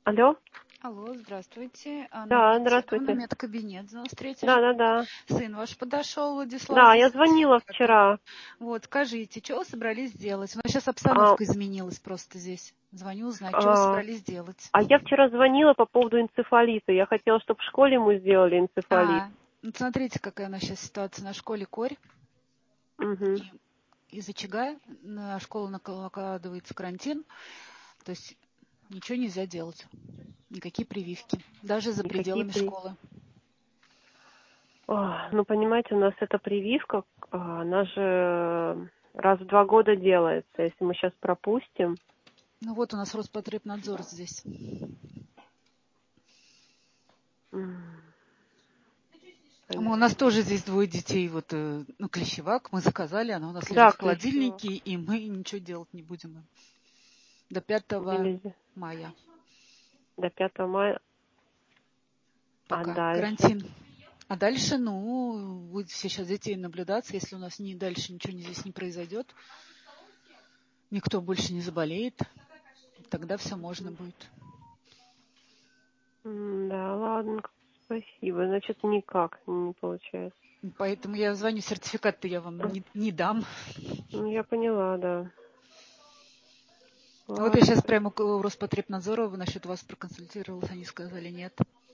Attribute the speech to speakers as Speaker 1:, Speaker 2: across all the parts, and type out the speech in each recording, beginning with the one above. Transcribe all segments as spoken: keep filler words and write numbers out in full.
Speaker 1: Алло?
Speaker 2: Алло, здравствуйте. Анна
Speaker 1: Да,
Speaker 2: Валентиновна,
Speaker 1: здравствуйте.
Speaker 2: медкабинет нас третий.
Speaker 1: Да, да, да.
Speaker 2: Сын ваш подошел, Владислав,
Speaker 1: Да,
Speaker 2: за
Speaker 1: я звонила
Speaker 2: сертификатом.
Speaker 1: вчера.
Speaker 2: Вот, скажите, что вы собрались делать? У нас сейчас
Speaker 1: А,
Speaker 2: обстановка изменилась просто здесь. Звоню узнать, что вы
Speaker 1: а,
Speaker 2: собрались делать.
Speaker 1: а я вчера звонила по поводу энцефалита. Я хотела, чтобы в школе мы сделали энцефалит.
Speaker 2: А, ну, смотрите, какая у нас сейчас ситуация на школе Корь.
Speaker 1: Угу.
Speaker 2: И из очага на школу накладывается карантин. То есть ничего нельзя делать. Никакие прививки. Даже за
Speaker 1: Никакие
Speaker 2: пределами
Speaker 1: при...
Speaker 2: школы.
Speaker 1: Ох, ну, понимаете, у нас эта прививка, а, она же раз в два года делается. Если мы сейчас пропустим...
Speaker 2: Ну вот у нас Роспотребнадзор здесь.
Speaker 1: м,
Speaker 2: Мы- У нас тоже здесь двое детей, вот, э, ну, клещевак, мы заказали, она у нас лежит
Speaker 1: Да,
Speaker 2: в
Speaker 1: клещевок.
Speaker 2: холодильнике, и мы ничего делать не будем. До пятого
Speaker 1: Нельзя.
Speaker 2: мая
Speaker 1: До пятого мая. А
Speaker 2: пока
Speaker 1: дальше?
Speaker 2: карантин. А дальше, ну, будет все сейчас детей наблюдаться, если у нас не, дальше ничего не- здесь не произойдет, никто больше не заболеет, тогда все можно будет.
Speaker 1: М, Да, ладно, спасибо. Значит, никак не получается.
Speaker 2: Поэтому я звоню, сертификат-то я вам не, не дам.
Speaker 1: Ну, я поняла, да.
Speaker 2: Вот я
Speaker 1: Ладно,
Speaker 2: сейчас
Speaker 1: спасибо.
Speaker 2: прямо у Роспотребнадзора насчет вас проконсультировалась, они сказали нет,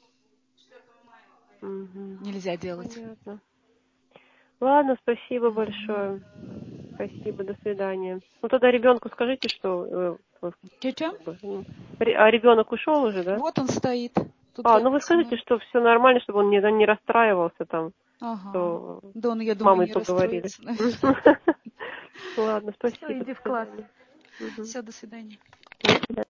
Speaker 1: Угу.
Speaker 2: нельзя делать.
Speaker 1: Понятно. Ладно, спасибо большое.
Speaker 2: Мгм.
Speaker 1: Спасибо, до свидания. Ну, тогда ребенку скажите, что... э,
Speaker 2: Чё-чё?
Speaker 1: как бы, ну, ре- а ребенок ушел уже, да?
Speaker 2: Вот он стоит. Тут
Speaker 1: А, ну
Speaker 2: рядом
Speaker 1: вы
Speaker 2: со
Speaker 1: скажите,
Speaker 2: мной.
Speaker 1: что все нормально, чтобы он не, не расстраивался там,
Speaker 2: Ага.
Speaker 1: что
Speaker 2: Да он, я
Speaker 1: с
Speaker 2: думаю,
Speaker 1: мамой
Speaker 2: не
Speaker 1: поговорили.
Speaker 2: расстроится, наверное.
Speaker 1: Ладно,
Speaker 2: Все,
Speaker 1: спасибо, до
Speaker 2: иди в класс.
Speaker 1: свидания. Мгм.
Speaker 2: Все, до свидания.
Speaker 1: До свидания.